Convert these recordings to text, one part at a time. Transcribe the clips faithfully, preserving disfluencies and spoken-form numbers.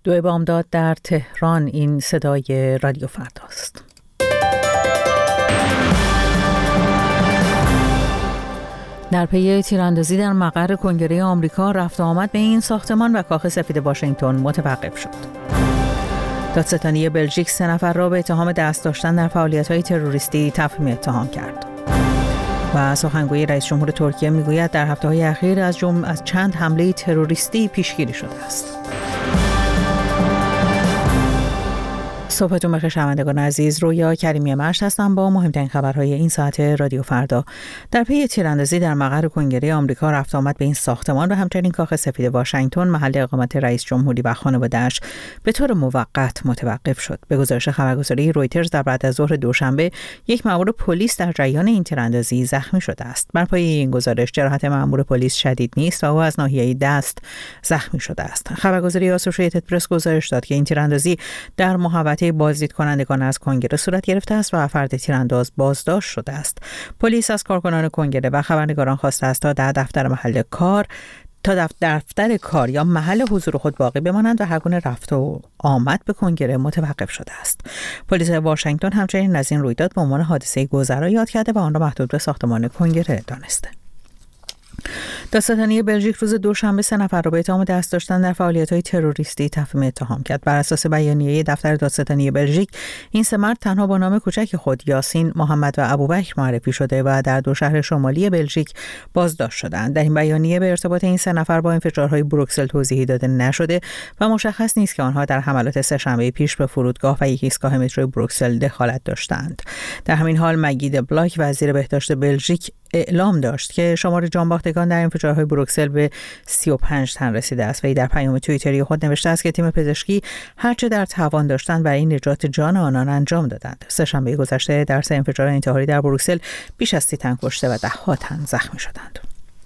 دو بامداد در تهران. این صدای رادیو فرداست. در پی تیراندازی در مقر کنگره آمریکا، رفت و آمد به این ساختمان و کاخ سفید واشنگتن متوقف شد. دادستانی بلژیک سه نفر را به اتهام دست داشتن در فعالیت‌های تروریستی تفهیم اتهام کرد. و سخنگوی رئیس جمهور ترکیه میگوید در هفته‌های اخیر از جمله از چند حمله تروریستی پیشگیری شده است. صبحتون بخیر شنوندگان عزیز، رویا کریمی مشت هستم با مهمترین خبرهای این ساعت رادیو فردا. در پی تیراندازی در مقر کنگره آمریکا، رفت آمد به این ساختمان و همچنین کاخ سفید واشنگتن، محل اقامت رئیس جمهوری و خانواده‌اش، به طور موقت متوقف شد. به گزارش خبرگزاری رویترز، در بعد از ظهر دوشنبه یک مأمور پلیس در جریان این تیراندازی زخمی شده است. بر پایه این گزارش، جراحت مأمور پلیس شدید نیست و او از ناحیه دست زخمی شده است. خبرگزاری آسوشییتد پرس گزارش داد که این تیراندازی در محوطه بازدید کنندگان از کنگره صورت گرفته است و فرد تیرانداز بازداشت شده است. پلیس از کارکنان کنگره و خبرنگاران خواسته است تا در دفتر محل کار تا دفتر کار یا محل حضور خود باقی بمانند و هر گونه رفت و آمد به کنگره متوقف شده است. پلیس واشنگتن همچنین از این رویداد به عنوان حادثه گذرا یاد کرده و آن را محدود به ساختمان کنگره دانسته. دادستانی بلژیک روز دوشنبه سه نفر را به اتهام دست داشتن در فعالیت‌های تروریستی تفهیم اتهام کرد. بر اساس بیانیه دفتر دادستانی بلژیک، این سه مرد تنها با نام کوچک خود یاسین، محمد و ابوبکر معرفی شده و در دو شهر شمالی بلژیک بازداشت شدند. در این بیانیه به ارتباط این سه نفر با انفجارهای بروکسل توضیحی داده نشده و مشخص نیست که آنها در حملات سه‌شنبه پیش به فرودگاه و یک ایستگاه مترو بروکسل دخالت داشتند. در همین حال مگید بلاک، وزیر بهداشت بلژیک، اعلام داشت که شمار جانباختگان در انفجارهای بروکسل به سی و پنج تن رسیده است و ای در پیام توییتری خود نوشته است که تیم پزشکی هرچه در توان داشتند برای نجات جان آنان انجام دادند. سه‌شنبه گذشته در سه انفجار انتحاری در بروکسل بیش از سی تن کشته و ده‌ها تن زخمی شدند.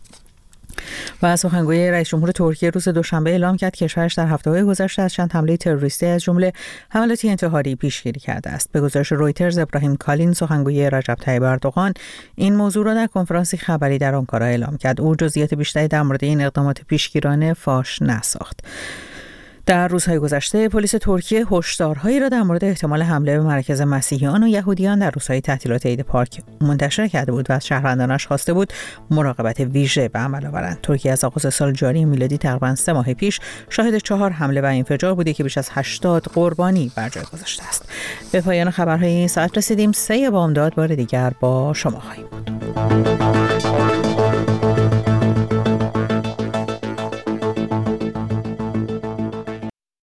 و سخنگوی رئیس جمهور ترکیه روز دوشنبه اعلام کرد که کشورش در هفته‌های گذشته از چند حمله تروریستی از جمله حملات انتحاری پیشگیری کرده است. به گزارش رویترز، ابراهیم کالین، سخنگوی رجب طیب اردوغان، این موضوع را در کنفرانسی خبری در آنکارا اعلام کرد. او جزئیات بیشتری در مورد این اقدامات پیشگیرانه فاش نساخت. در روزهای گذشته پلیس ترکیه هشدارهایی را در مورد احتمال حمله به مراکز مسیحیان و یهودیان در روزهای تعطیلات عید پاک منتشر کرده بود و از شهروندانش خواسته بود مراقبت ویژه به عمل آورند. ترکیه از آغاز سال جاری میلادی تقریباً سه ماه پیش شاهد چهار حمله و انفجار بوده که بیش از هشتاد قربانی بر جای گذاشته است. به پایان خبرهای این ساعت رسیدیم. سه بامداد بار دیگر با شما خواهیم بود.